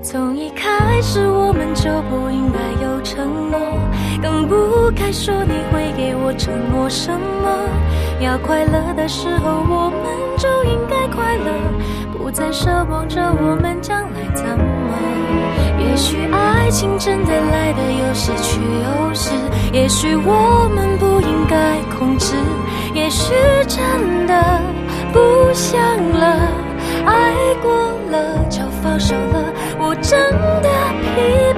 从一开始我们就不应该有承诺，更不该说你会给我承诺什么。要快乐的时候我们就应该快乐，不再奢望着我们将来怎么。也许爱情真的来得有时去有时，也许我们不应该控制，也许真的不想了，爱过了就放手了，我真的疲惫